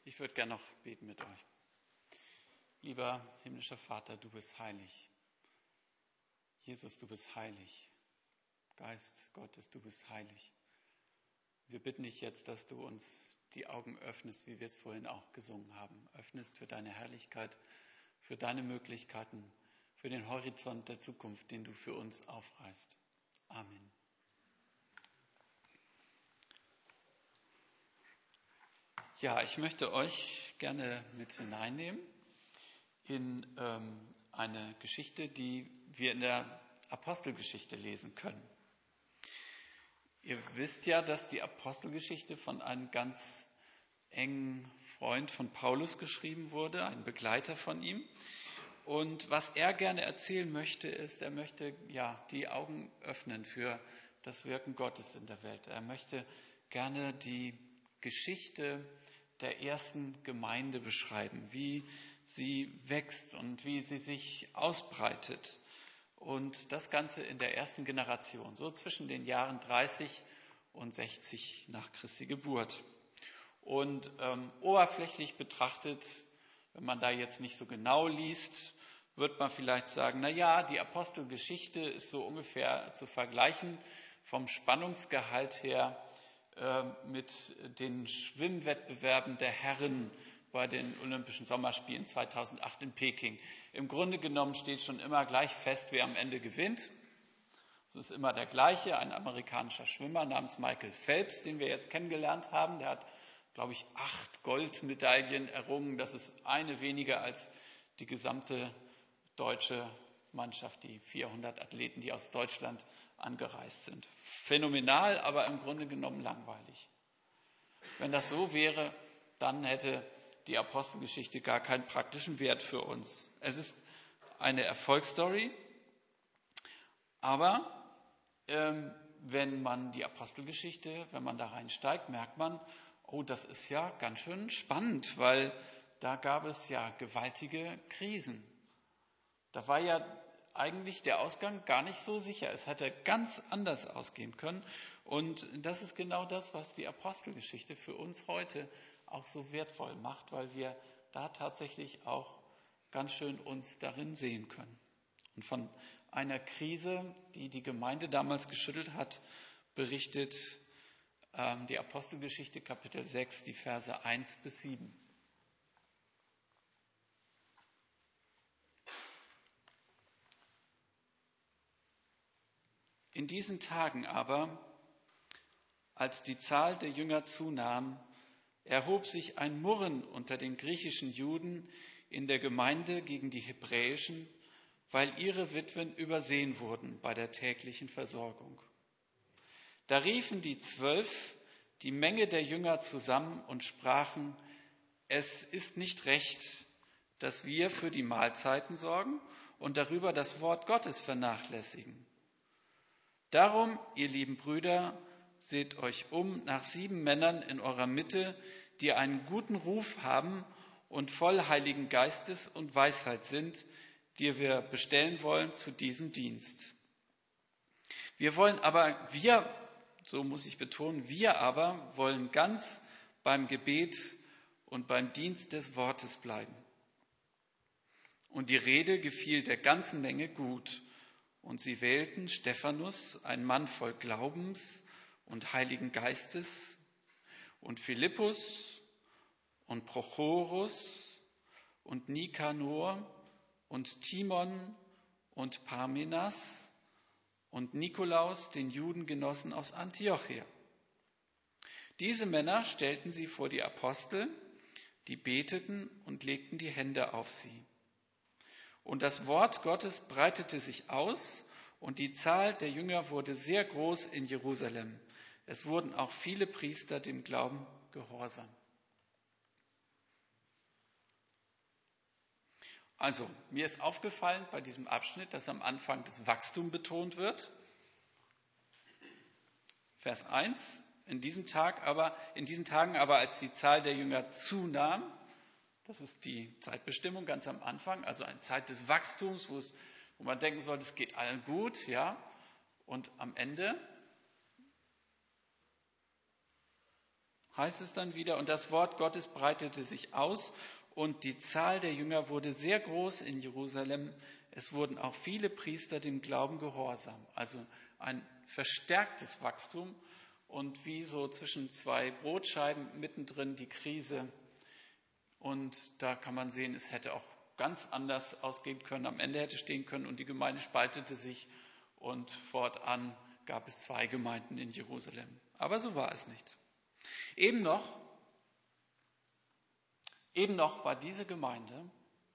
Ich würde gerne noch beten mit euch. Lieber himmlischer Vater, du bist heilig. Jesus, du bist heilig. Geist Gottes, du bist heilig. Wir bitten dich jetzt, dass du uns die Augen öffnest, wie wir es vorhin auch gesungen haben. Öffnest für deine Herrlichkeit, für deine Möglichkeiten, für den Horizont der Zukunft, den du für uns aufreißt. Amen. Ja, ich möchte euch gerne mit hineinnehmen in eine Geschichte, die wir in der Apostelgeschichte lesen können. Ihr wisst ja, dass die Apostelgeschichte von einem ganz engen Freund von Paulus geschrieben wurde, ein Begleiter von ihm. Und was er gerne erzählen möchte, ist, er möchte die Augen öffnen für das Wirken Gottes in der Welt. Er möchte gerne die Geschichte der ersten Gemeinde beschreiben, wie sie wächst und wie sie sich ausbreitet. Und das Ganze in der ersten Generation, so zwischen den Jahren 30 und 60 nach Christi Geburt. Und oberflächlich betrachtet, wenn man da jetzt nicht so genau liest, wird man vielleicht sagen, die Apostelgeschichte ist so ungefähr zu vergleichen vom Spannungsgehalt her mit den Schwimmwettbewerben der Herren bei den Olympischen Sommerspielen 2008 in Peking. Im Grunde genommen steht schon immer gleich fest, wer am Ende gewinnt. Es ist immer der gleiche, ein amerikanischer Schwimmer namens Michael Phelps, den wir jetzt kennengelernt haben. Der hat, glaube ich, 8 Goldmedaillen errungen. Das ist eine weniger als die gesamte deutsche Mannschaft, die 400 Athleten, die aus Deutschland angereist sind. Phänomenal, aber im Grunde genommen langweilig. Wenn das so wäre, dann hätte die Apostelgeschichte gar keinen praktischen Wert für uns. Es ist eine Erfolgsstory, aber wenn man die Apostelgeschichte, wenn man da reinsteigt, merkt man, das ist ja ganz schön spannend, weil da gab es ja gewaltige Krisen. Da war ja eigentlich der Ausgang gar nicht so sicher. Es hätte ganz anders ausgehen können. Und das ist genau das, was die Apostelgeschichte für uns heute auch so wertvoll macht, weil wir da tatsächlich auch ganz schön uns darin sehen können. Und von einer Krise, die die Gemeinde damals geschüttelt hat, berichtet die Apostelgeschichte Kapitel 6, die Verse 1 bis 7. In diesen Tagen aber, als die Zahl der Jünger zunahm, erhob sich ein Murren unter den griechischen Juden in der Gemeinde gegen die hebräischen, weil ihre Witwen übersehen wurden bei der täglichen Versorgung. Da riefen die 12 die Menge der Jünger zusammen und sprachen: Es ist nicht recht, dass wir für die Mahlzeiten sorgen und darüber das Wort Gottes vernachlässigen. Darum, ihr lieben Brüder, seht euch um nach 7 Männern in eurer Mitte, die einen guten Ruf haben und voll Heiligen Geistes und Weisheit sind, die wir bestellen wollen zu diesem Dienst. Wir wollen ganz beim Gebet und beim Dienst des Wortes bleiben. Und die Rede gefiel der ganzen Menge gut. Und sie wählten Stephanus, ein Mann voll Glaubens und Heiligen Geistes, und Philippus und Prochorus und Nikanor und Timon und Parmenas und Nikolaus, den Judengenossen aus Antiochia. Diese Männer stellten sie vor die Apostel, die beteten und legten die Hände auf sie. Und das Wort Gottes breitete sich aus und die Zahl der Jünger wurde sehr groß in Jerusalem. Es wurden auch viele Priester dem Glauben gehorsam. Also, mir ist aufgefallen bei diesem Abschnitt, dass am Anfang das Wachstum betont wird. Vers 1, in diesen Tagen aber, als die Zahl der Jünger zunahm, das ist die Zeitbestimmung ganz am Anfang, also eine Zeit des Wachstums, wo man denken soll, es geht allen gut, ja. Und am Ende heißt es dann wieder, und das Wort Gottes breitete sich aus und die Zahl der Jünger wurde sehr groß in Jerusalem. Es wurden auch viele Priester dem Glauben gehorsam. Also ein verstärktes Wachstum und wie so zwischen zwei Brotscheiben mittendrin die Krise. Und da kann man sehen, es hätte auch ganz anders ausgehen können. Am Ende hätte stehen können und die Gemeinde spaltete sich und fortan gab es 2 Gemeinden in Jerusalem. Aber so war es nicht. Eben noch war diese Gemeinde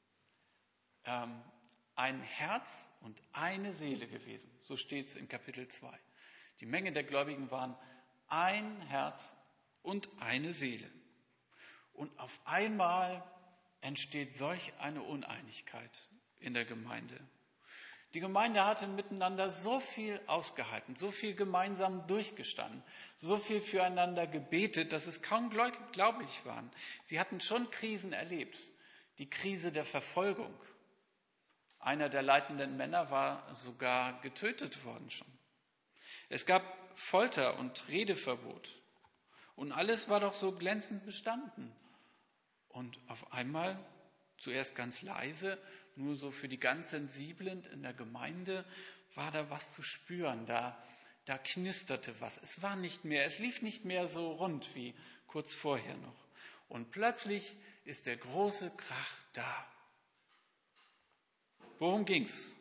ein Herz und eine Seele gewesen. So steht es in Kapitel 2. Die Menge der Gläubigen waren ein Herz und eine Seele. Und auf einmal entsteht solch eine Uneinigkeit in der Gemeinde. Die Gemeinde hatte miteinander so viel ausgehalten, so viel gemeinsam durchgestanden, so viel füreinander gebetet, dass es kaum glaublich war. Sie hatten schon Krisen erlebt. Die Krise der Verfolgung. Einer der leitenden Männer war sogar getötet worden schon. Es gab Folter und Redeverbot. Und alles war doch so glänzend bestanden. Und auf einmal, zuerst ganz leise, nur so für die ganz Sensiblen in der Gemeinde, war da was zu spüren. Da knisterte was. Es lief nicht mehr so rund wie kurz vorher noch. Und plötzlich ist der große Krach da. Worum ging's?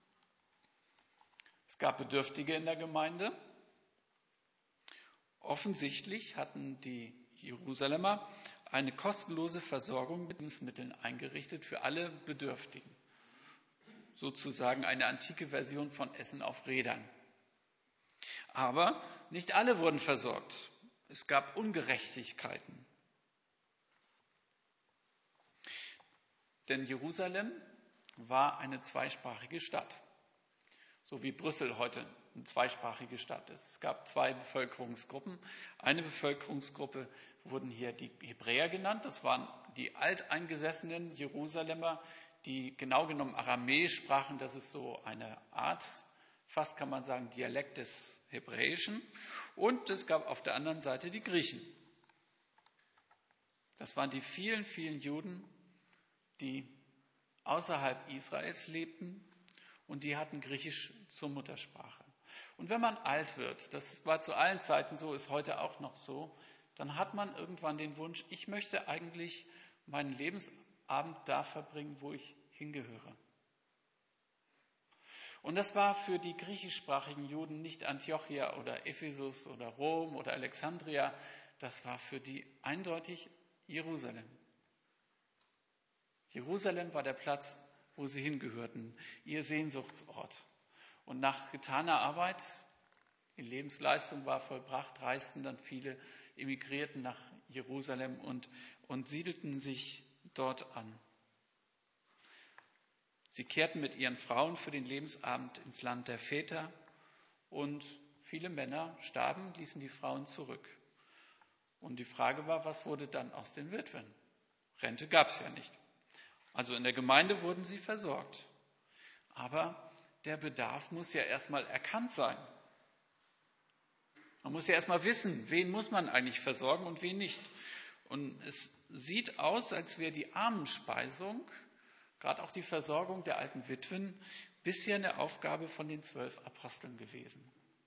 Es gab Bedürftige in der Gemeinde. Offensichtlich hatten die Jerusalemer eine kostenlose Versorgung mit Lebensmitteln eingerichtet für alle Bedürftigen. Sozusagen eine antike Version von Essen auf Rädern. Aber nicht alle wurden versorgt. Es gab Ungerechtigkeiten. Denn Jerusalem war eine zweisprachige Stadt. So wie Brüssel heute eine zweisprachige Stadt ist. Es gab 2 Bevölkerungsgruppen. Eine Bevölkerungsgruppe wurden hier die Hebräer genannt. Das waren die alteingesessenen Jerusalemer, die genau genommen Aramäisch sprachen. Das ist so eine Art, fast kann man sagen, Dialekt des Hebräischen. Und es gab auf der anderen Seite die Griechen. Das waren die vielen, vielen Juden, die außerhalb Israels lebten und die hatten Griechisch zur Muttersprache. Und wenn man alt wird, das war zu allen Zeiten so, ist heute auch noch so, dann hat man irgendwann den Wunsch, ich möchte eigentlich meinen Lebensabend da verbringen, wo ich hingehöre. Und das war für die griechischsprachigen Juden nicht Antiochia oder Ephesus oder Rom oder Alexandria, das war für die eindeutig Jerusalem. Jerusalem war der Platz, wo sie hingehörten, ihr Sehnsuchtsort. Und nach getaner Arbeit, die Lebensleistung war vollbracht, reisten dann viele, emigrierten nach Jerusalem und siedelten sich dort an. Sie kehrten mit ihren Frauen für den Lebensabend ins Land der Väter und viele Männer starben, ließen die Frauen zurück. Und die Frage war, was wurde dann aus den Witwen? Rente gab es ja nicht. Also in der Gemeinde wurden sie versorgt. Aber der Bedarf muss ja erstmal erkannt sein. Man muss ja erstmal wissen, wen muss man eigentlich versorgen und wen nicht. Und es sieht aus, als wäre die Armenspeisung, gerade auch die Versorgung der alten Witwen, bisher eine Aufgabe von den 12 Aposteln gewesen.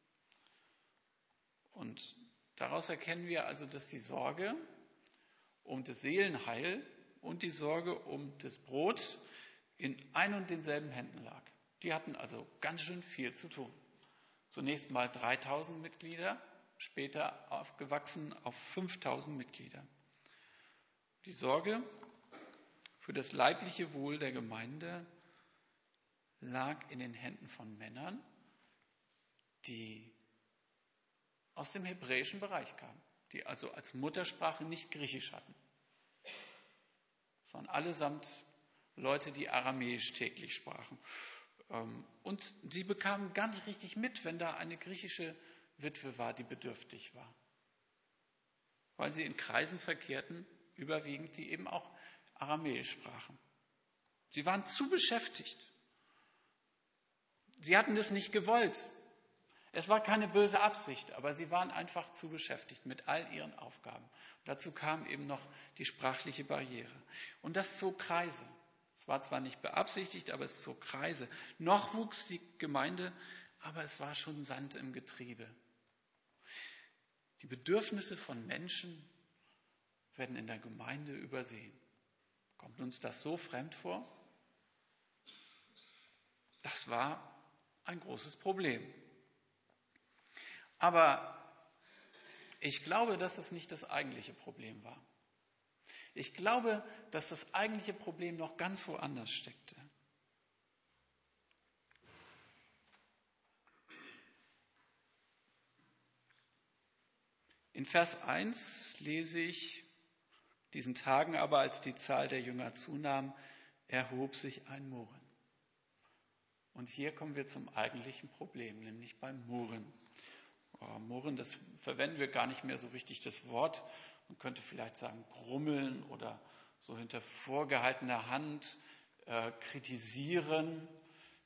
Und daraus erkennen wir also, dass die Sorge um das Seelenheil und die Sorge um das Brot in ein und denselben Händen lag. Die hatten also ganz schön viel zu tun. Zunächst mal 3000 Mitglieder, später aufgewachsen auf 5000 Mitglieder. Die Sorge für das leibliche Wohl der Gemeinde lag in den Händen von Männern, die aus dem hebräischen Bereich kamen, die also als Muttersprache nicht Griechisch hatten, sondern allesamt Leute, die Aramäisch täglich sprachen. Und sie bekamen gar nicht richtig mit, wenn da eine griechische Witwe war, die bedürftig war. Weil sie in Kreisen verkehrten, überwiegend, die eben auch Aramäisch sprachen. Sie waren zu beschäftigt. Sie hatten das nicht gewollt. Es war keine böse Absicht, aber sie waren einfach zu beschäftigt mit all ihren Aufgaben. Dazu kam eben noch die sprachliche Barriere. Und das zog Kreise. Es war zwar nicht beabsichtigt, aber es zog Kreise. Noch wuchs die Gemeinde, aber es war schon Sand im Getriebe. Die Bedürfnisse von Menschen werden in der Gemeinde übersehen. Kommt uns das so fremd vor? Das war ein großes Problem. Aber ich glaube, dass es nicht das eigentliche Problem war. Ich glaube, dass das eigentliche Problem noch ganz woanders steckte. In Vers 1 lese ich: Diesen Tagen aber, als die Zahl der Jünger zunahm, erhob sich ein Murren. Und hier kommen wir zum eigentlichen Problem, nämlich beim Murren. Murren, das verwenden wir gar nicht mehr so richtig, das Wort. Man könnte vielleicht sagen grummeln oder so hinter vorgehaltener Hand kritisieren.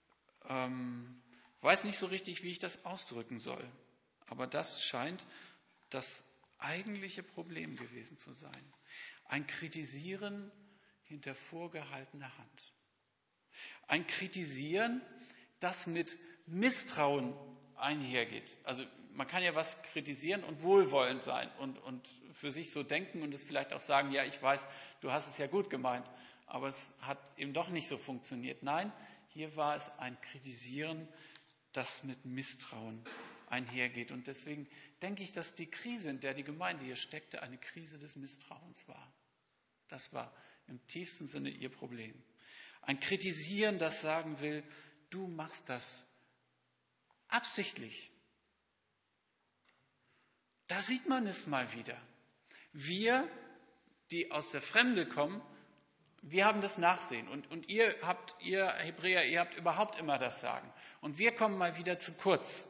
Weiß nicht so richtig, wie ich das ausdrücken soll. Aber das scheint das eigentliche Problem gewesen zu sein. Ein Kritisieren hinter vorgehaltener Hand. Ein Kritisieren, das mit Misstrauen einhergeht. Also man kann ja was kritisieren und wohlwollend sein und für sich so denken und es vielleicht auch sagen, ja, ich weiß, du hast es ja gut gemeint, aber es hat eben doch nicht so funktioniert. Nein, hier war es ein Kritisieren, das mit Misstrauen einhergeht. Und deswegen denke ich, dass die Krise, in der die Gemeinde hier steckte, eine Krise des Misstrauens war. Das war im tiefsten Sinne ihr Problem. Ein Kritisieren, das sagen will, du machst das absichtlich. Da sieht man es mal wieder. Wir, die aus der Fremde kommen, wir haben das Nachsehen. Und ihr Hebräer, ihr habt überhaupt immer das Sagen. Und wir kommen mal wieder zu kurz.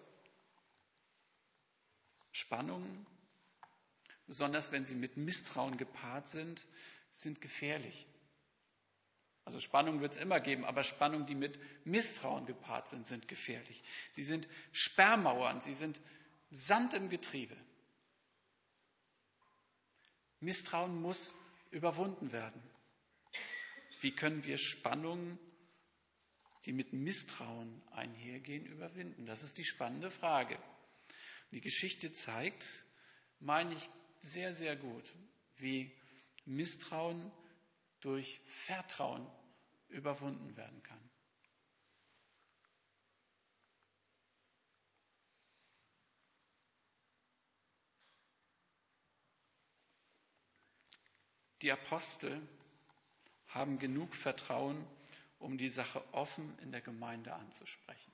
Spannungen, besonders wenn sie mit Misstrauen gepaart sind gefährlich. Also Spannungen wird es immer geben, aber Spannungen, die mit Misstrauen gepaart sind gefährlich. Sie sind Sperrmauern, sie sind Sand im Getriebe. Misstrauen muss überwunden werden. Wie können wir Spannungen, die mit Misstrauen einhergehen, überwinden? Das ist die spannende Frage. Die Geschichte zeigt, meine ich, sehr, sehr gut, wie Misstrauen durch Vertrauen überwunden werden kann. Die Apostel haben genug Vertrauen, um die Sache offen in der Gemeinde anzusprechen.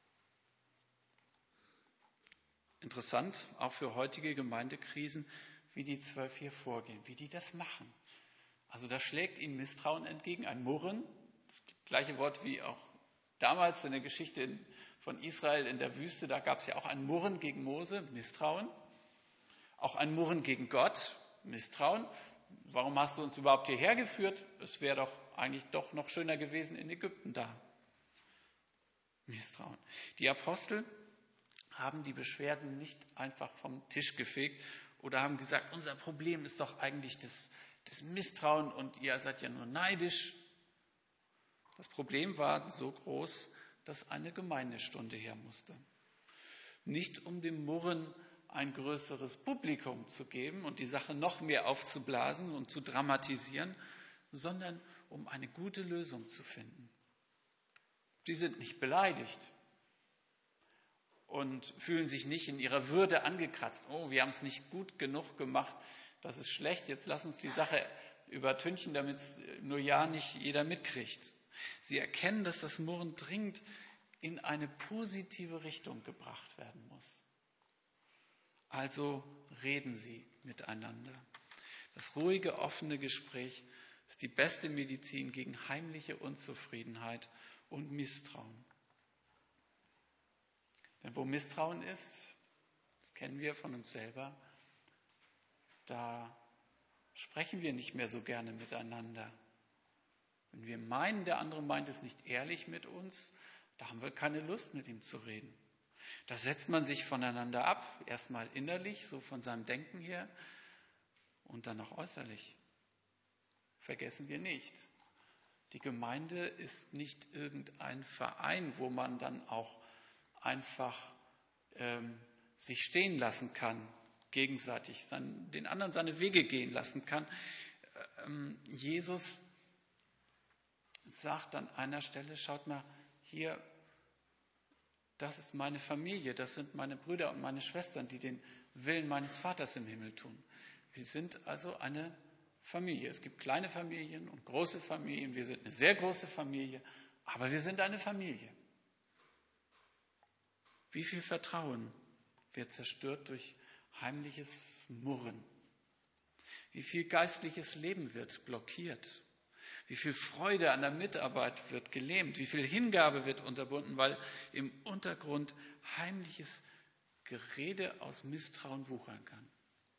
Interessant, auch für heutige Gemeindekrisen, wie die 12 hier vorgehen, wie die das machen. Also da schlägt ihnen Misstrauen entgegen, ein Murren, das gleiche Wort wie auch damals in der Geschichte von Israel in der Wüste, da gab es ja auch ein Murren gegen Mose, Misstrauen, auch ein Murren gegen Gott, Misstrauen. Warum hast du uns überhaupt hierher geführt? Es wäre doch eigentlich doch noch schöner gewesen in Ägypten da. Misstrauen. Die Apostel haben die Beschwerden nicht einfach vom Tisch gefegt oder haben gesagt, unser Problem ist doch eigentlich das Misstrauen und ihr seid ja nur neidisch. Das Problem war so groß, dass eine Gemeindestunde her musste. Nicht um dem Murren ein größeres Publikum zu geben und die Sache noch mehr aufzublasen und zu dramatisieren, sondern um eine gute Lösung zu finden. Die sind nicht beleidigt und fühlen sich nicht in ihrer Würde angekratzt. Oh, wir haben es nicht gut genug gemacht, das ist schlecht, jetzt lass uns die Sache übertünchen, damit es nur ja nicht jeder mitkriegt. Sie erkennen, dass das Murren dringend in eine positive Richtung gebracht werden muss. Also reden sie miteinander. Das ruhige, offene Gespräch ist die beste Medizin gegen heimliche Unzufriedenheit und Misstrauen. Denn wo Misstrauen ist, das kennen wir von uns selber, da sprechen wir nicht mehr so gerne miteinander. Wenn wir meinen, der andere meint es nicht ehrlich mit uns, da haben wir keine Lust, mit ihm zu reden. Da setzt man sich voneinander ab, erstmal innerlich, so von seinem Denken her, und dann auch äußerlich. Vergessen wir nicht. Die Gemeinde ist nicht irgendein Verein, wo man dann auch einfach sich stehen lassen kann, gegenseitig den anderen seine Wege gehen lassen kann. Jesus sagt an einer Stelle, schaut mal, hier, das ist meine Familie, das sind meine Brüder und meine Schwestern, die den Willen meines Vaters im Himmel tun. Wir sind also eine Familie. Es gibt kleine Familien und große Familien. Wir sind eine sehr große Familie, aber wir sind eine Familie. Wie viel Vertrauen wird zerstört durch heimliches Murren? Wie viel geistliches Leben wird blockiert? Wie viel Freude an der Mitarbeit wird gelähmt? Wie viel Hingabe wird unterbunden, weil im Untergrund heimliches Gerede aus Misstrauen wuchern kann?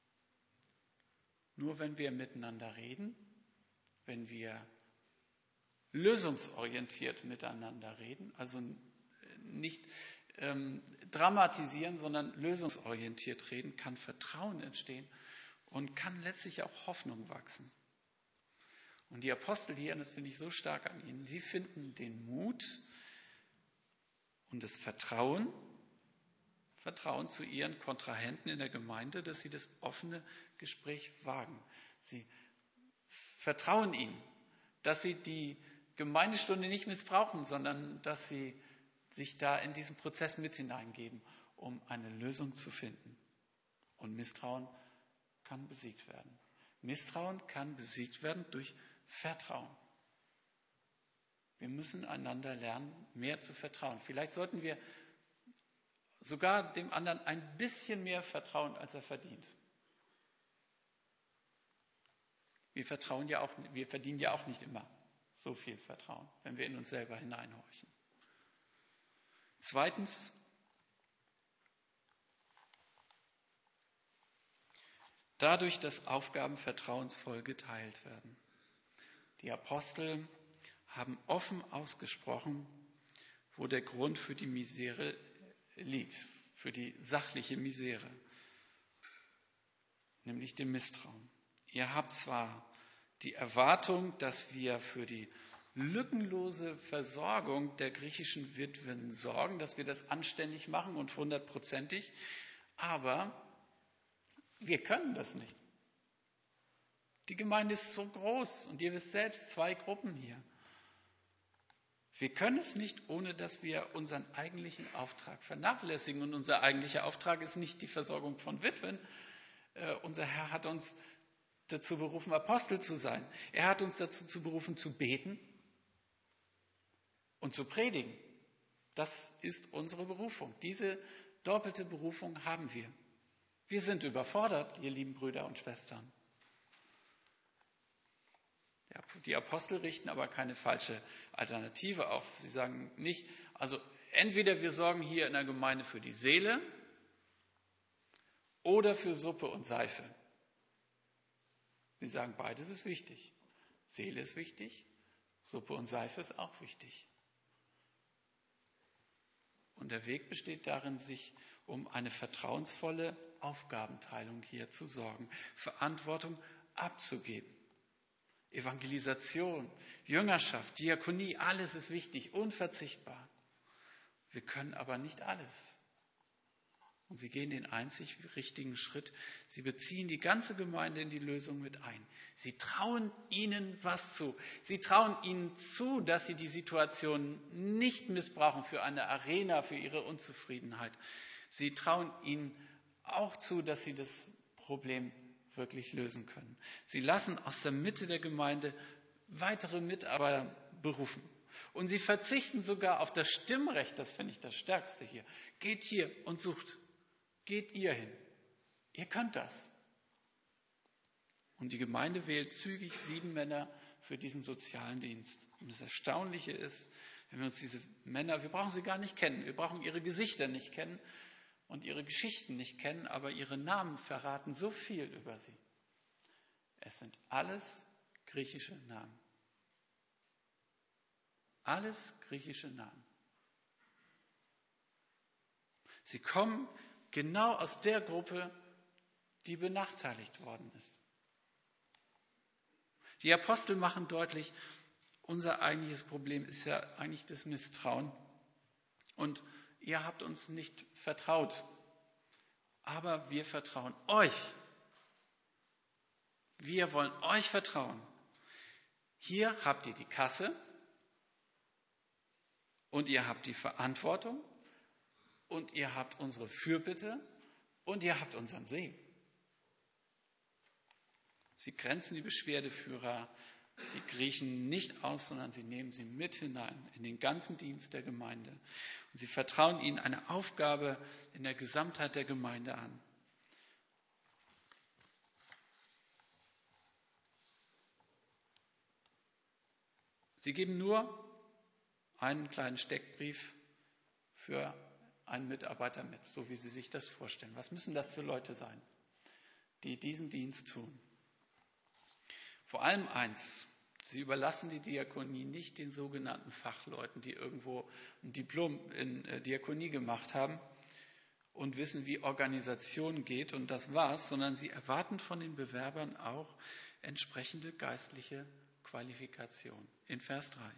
Nur wenn wir miteinander reden, wenn wir lösungsorientiert miteinander reden, also nicht dramatisieren, sondern lösungsorientiert reden, kann Vertrauen entstehen und kann letztlich auch Hoffnung wachsen. Und die Apostel hier, und das finde ich so stark an ihnen, sie finden den Mut und das Vertrauen zu ihren Kontrahenten in der Gemeinde, dass sie das offene Gespräch wagen. Sie vertrauen ihnen, dass sie die Gemeindestunde nicht missbrauchen, sondern dass sie sich da in diesen Prozess mit hineingeben, um eine Lösung zu finden. Und Misstrauen kann besiegt werden. Misstrauen kann besiegt werden durch Vertrauen. Wir müssen einander lernen, mehr zu vertrauen. Vielleicht sollten wir sogar dem anderen ein bisschen mehr vertrauen, als er verdient. Wir verdienen ja auch nicht immer so viel Vertrauen, wenn wir in uns selber hineinhorchen. Zweitens, dadurch, dass Aufgaben vertrauensvoll geteilt werden. Die Apostel haben offen ausgesprochen, wo der Grund für die Misere liegt, für die sachliche Misere, nämlich dem Misstrauen. Ihr habt zwar die Erwartung, dass wir für die lückenlose Versorgung der griechischen Witwen sorgen, dass wir das anständig machen und 100%ig, aber wir können das nicht. Die Gemeinde ist so groß und ihr wisst selbst, 2 Gruppen hier. Wir können es nicht, ohne dass wir unseren eigentlichen Auftrag vernachlässigen. Und unser eigentlicher Auftrag ist nicht die Versorgung von Witwen. Unser Herr hat uns dazu berufen, Apostel zu sein. Er hat uns dazu berufen, zu beten und zu predigen. Das ist unsere Berufung. Diese doppelte Berufung haben wir. Wir sind überfordert, ihr lieben Brüder und Schwestern. Ja, die Apostel richten aber keine falsche Alternative auf. Sie sagen nicht, also entweder wir sorgen hier in der Gemeinde für die Seele oder für Suppe und Seife. Sie sagen, beides ist wichtig. Seele ist wichtig, Suppe und Seife ist auch wichtig. Und der Weg besteht darin, sich um eine vertrauensvolle Aufgabenteilung hier zu sorgen, Verantwortung abzugeben. Evangelisation, Jüngerschaft, Diakonie, alles ist wichtig, unverzichtbar. Wir können aber nicht alles. Und sie gehen den einzig richtigen Schritt. Sie beziehen die ganze Gemeinde in die Lösung mit ein. Sie trauen ihnen was zu. Sie trauen ihnen zu, dass sie die Situation nicht missbrauchen für eine Arena, für ihre Unzufriedenheit. Sie trauen ihnen auch zu, dass sie das Problem wirklich lösen können. Sie lassen aus der Mitte der Gemeinde weitere Mitarbeiter berufen. Und sie verzichten sogar auf das Stimmrecht, das finde ich das Stärkste hier. Geht hier und sucht. Geht ihr hin. Ihr könnt das. Und die Gemeinde wählt zügig 7 Männer für diesen sozialen Dienst. Und das Erstaunliche ist, wenn wir uns diese Männer, wir brauchen sie gar nicht kennen, wir brauchen ihre Gesichter nicht kennen und ihre Geschichten nicht kennen, aber ihre Namen verraten so viel über sie. Es sind alles griechische Namen. Alles griechische Namen. Sie kommen genau aus der Gruppe, die benachteiligt worden ist. Die Apostel machen deutlich, unser eigentliches Problem ist ja eigentlich das Misstrauen. Und ihr habt uns nicht vertraut, aber wir vertrauen euch. Wir wollen euch vertrauen. Hier habt ihr die Kasse und ihr habt die Verantwortung und ihr habt unsere Fürbitte und ihr habt unseren Segen. Sie grenzen die Beschwerdeführer, die Griechen nicht aus, sondern sie nehmen sie mit hinein in den ganzen Dienst der Gemeinde. Und sie vertrauen ihnen eine Aufgabe in der Gesamtheit der Gemeinde an. Sie geben nur einen kleinen Steckbrief für einen Mitarbeiter mit, so wie Sie sich das vorstellen. Was müssen das für Leute sein, die diesen Dienst tun? Vor allem eins: Sie überlassen die Diakonie nicht den sogenannten Fachleuten, die irgendwo ein Diplom in Diakonie gemacht haben und wissen, wie Organisation geht und das war's, sondern sie erwarten von den Bewerbern auch entsprechende geistliche Qualifikation. In Vers 3.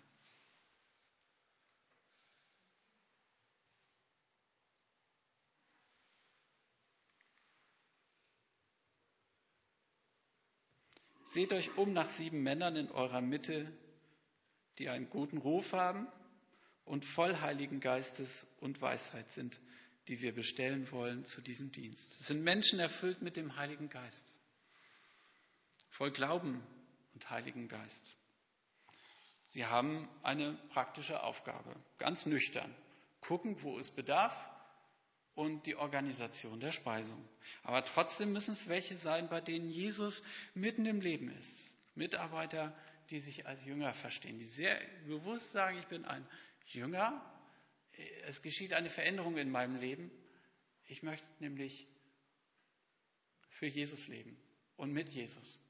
Seht euch um nach 7 Männern in eurer Mitte, die einen guten Ruf haben und voll Heiligen Geistes und Weisheit sind, die wir bestellen wollen zu diesem Dienst. Es sind Menschen erfüllt mit dem Heiligen Geist, voll Glauben und Heiligen Geist. Sie haben eine praktische Aufgabe, ganz nüchtern. Gucken, wo es bedarf und die Organisation der Speisung. Aber trotzdem müssen es welche sein, bei denen Jesus mitten im Leben ist. Mitarbeiter, die sich als Jünger verstehen, die sehr bewusst sagen, ich bin ein Jünger, es geschieht eine Veränderung in meinem Leben. Ich möchte nämlich für Jesus leben und mit Jesus.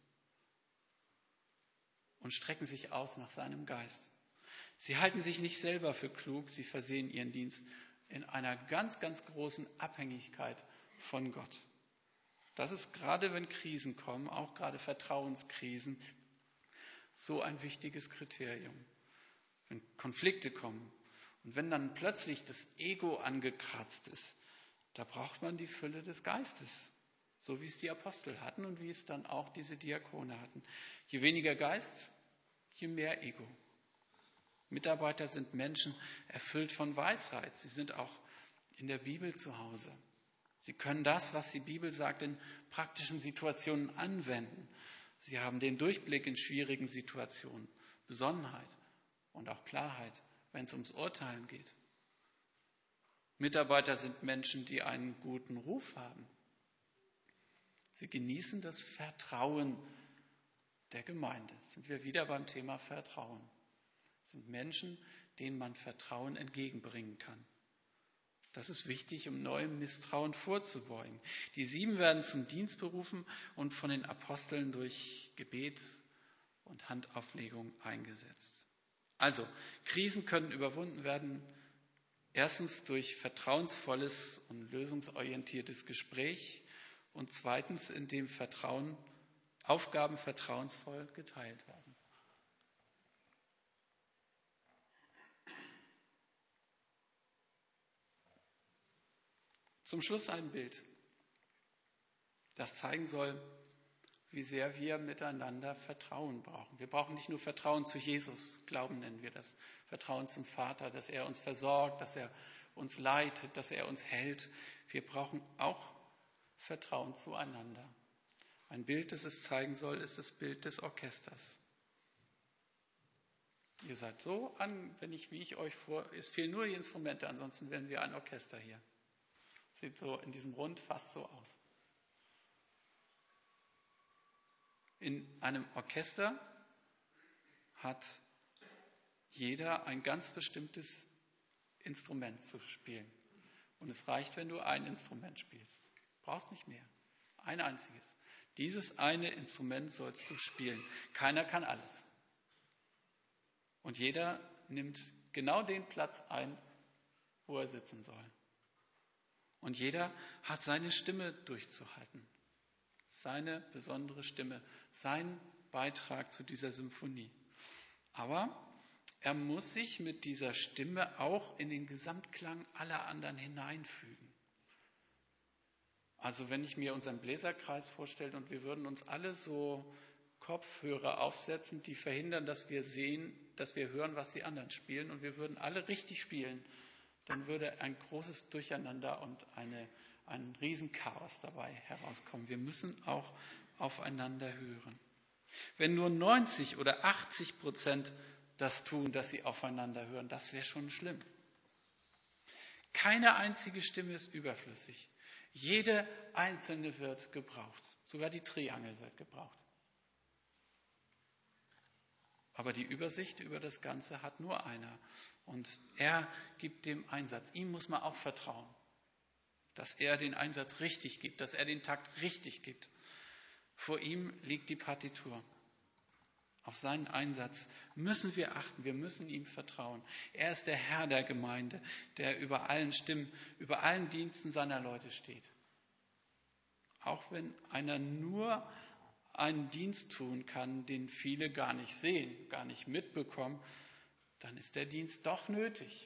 Und strecken sich aus nach seinem Geist. Sie halten sich nicht selber für klug, sie versehen ihren Dienst in einer ganz, ganz großen Abhängigkeit von Gott. Das ist gerade, wenn Krisen kommen, auch gerade Vertrauenskrisen, so ein wichtiges Kriterium. Wenn Konflikte kommen und wenn dann plötzlich das Ego angekratzt ist, da braucht man die Fülle des Geistes. So wie es die Apostel hatten und wie es dann auch diese Diakone hatten. Je weniger Geist, je mehr Ego. Mitarbeiter sind Menschen erfüllt von Weisheit. Sie sind auch in der Bibel zu Hause. Sie können das, was die Bibel sagt, in praktischen Situationen anwenden. Sie haben den Durchblick in schwierigen Situationen, Besonnenheit und auch Klarheit, wenn es ums Urteilen geht. Mitarbeiter sind Menschen, die einen guten Ruf haben. Sie genießen das Vertrauen der Gemeinde. Sind wir wieder beim Thema Vertrauen. Es sind Menschen, denen man Vertrauen entgegenbringen kann. Das ist wichtig, um neuem Misstrauen vorzubeugen. Die 7 werden zum Dienst berufen und von den Aposteln durch Gebet und Handauflegung eingesetzt. Also, Krisen können überwunden werden, erstens durch vertrauensvolles und lösungsorientiertes Gespräch und zweitens, indem Aufgaben vertrauensvoll geteilt werden. Zum Schluss ein Bild, das zeigen soll, wie sehr wir miteinander Vertrauen brauchen. Wir brauchen nicht nur Vertrauen zu Jesus, Glauben nennen wir das, Vertrauen zum Vater, dass er uns versorgt, dass er uns leitet, dass er uns hält. Wir brauchen auch Vertrauen zueinander. Ein Bild, das es zeigen soll, ist das Bild des Orchesters. Ihr seid so an, wie ich euch es fehlen nur die Instrumente, ansonsten wären wir ein Orchester hier. Sieht so in diesem Rund fast so aus. In einem Orchester hat jeder ein ganz bestimmtes Instrument zu spielen. Und es reicht, wenn du ein Instrument spielst. Du brauchst nicht mehr. Ein einziges. Dieses eine Instrument sollst du spielen. Keiner kann alles. Und jeder nimmt genau den Platz ein, wo er sitzen soll. Und jeder hat seine Stimme durchzuhalten. Seine besondere Stimme, sein Beitrag zu dieser Symphonie. Aber er muss sich mit dieser Stimme auch in den Gesamtklang aller anderen hineinfügen. Also wenn ich mir unseren Bläserkreis vorstelle und wir würden uns alle so Kopfhörer aufsetzen, die verhindern, dass wir sehen, dass wir hören, was die anderen spielen, und wir würden alle richtig spielen, dann würde ein großes Durcheinander und ein Riesenchaos dabei herauskommen. Wir müssen auch aufeinander hören. Wenn nur 90 oder 80% das tun, dass sie aufeinander hören, das wäre schon schlimm. Keine einzige Stimme ist überflüssig. Jede einzelne wird gebraucht. Sogar die Triangel wird gebraucht. Aber die Übersicht über das Ganze hat nur einer. Und er gibt dem Einsatz. Ihm muss man auch vertrauen, dass er den Einsatz richtig gibt, dass er den Takt richtig gibt. Vor ihm liegt die Partitur. Auf seinen Einsatz müssen wir achten, wir müssen ihm vertrauen. Er ist der Herr der Gemeinde, der über allen Stimmen, über allen Diensten seiner Leute steht. Auch wenn einer nur einen Dienst tun kann, den viele gar nicht sehen, gar nicht mitbekommen, dann ist der Dienst doch nötig.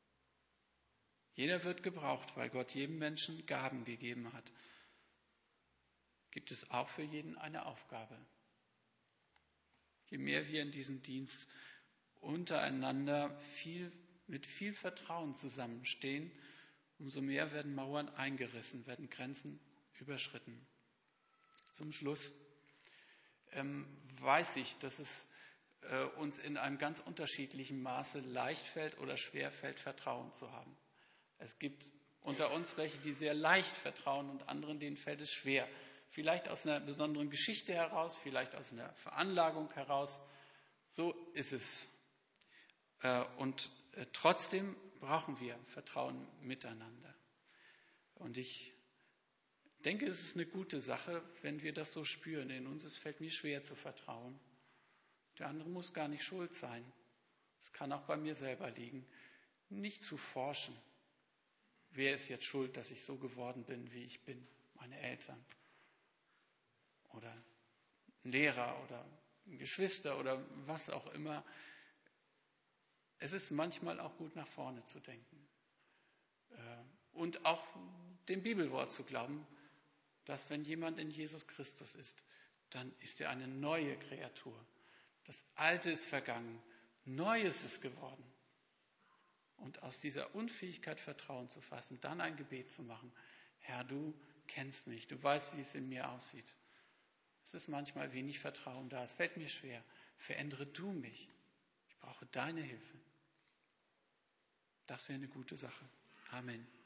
Jeder wird gebraucht, weil Gott jedem Menschen Gaben gegeben hat. Gibt es auch für jeden eine Aufgabe. Je mehr wir in diesem Dienst untereinander mit viel Vertrauen zusammenstehen, umso mehr werden Mauern eingerissen, werden Grenzen überschritten. Zum Schluss weiß ich, dass es uns in einem ganz unterschiedlichen Maße leicht fällt oder schwer fällt, Vertrauen zu haben. Es gibt unter uns welche, die sehr leicht vertrauen, und anderen, denen fällt es schwer. Vielleicht aus einer besonderen Geschichte heraus, vielleicht aus einer Veranlagung heraus. So ist es. Und trotzdem brauchen wir Vertrauen miteinander. Und ich denke, es ist eine gute Sache, wenn wir das so spüren. In uns, es fällt mir schwer zu vertrauen. Der andere muss gar nicht schuld sein. Es kann auch bei mir selber liegen. Nicht zu forschen. Wer ist jetzt schuld, dass ich so geworden bin, wie ich bin? Meine Eltern. Oder ein Lehrer oder ein Geschwister oder was auch immer. Es ist manchmal auch gut, nach vorne zu denken. Und auch dem Bibelwort zu glauben, dass wenn jemand in Jesus Christus ist, dann ist er eine neue Kreatur. Das Alte ist vergangen, Neues ist geworden. Und aus dieser Unfähigkeit Vertrauen zu fassen, dann ein Gebet zu machen. Herr, du kennst mich, du weißt, wie es in mir aussieht. Es ist manchmal wenig Vertrauen da, es fällt mir schwer. Verändere du mich. Ich brauche deine Hilfe. Das wäre eine gute Sache. Amen.